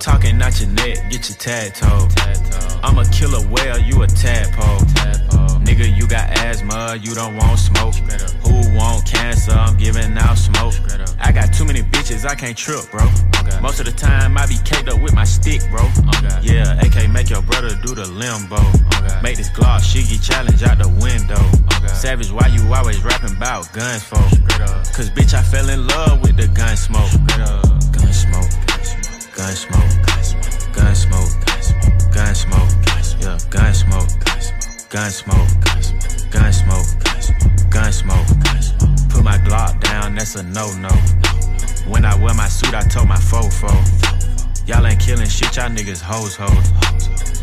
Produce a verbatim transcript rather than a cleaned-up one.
Talking out your neck, get your tag told. I'm a killer whale, you a tadpole. Nigga, you got asthma, you don't want smoke. Who want cancer? I'm giving out smoke. I got too many bitches, I can't trip, bro. Most of the time, I be caked up with my stick, bro. Yeah, A K make your brother do the limbo. Make this Glock shiggy challenge out the window. Savage, why you always rapping about guns for? Cause bitch, I fell in love with the gun smoke. Gun smoke, gun smoke, gun smoke, gun smoke, yeah, gun smoke, gun smoke, gun smoke, gun smoke. Put my Glock down, that's a no-no. When I wear my suit, I told my fofo. Y'all ain't killing shit, y'all niggas hoes hoes.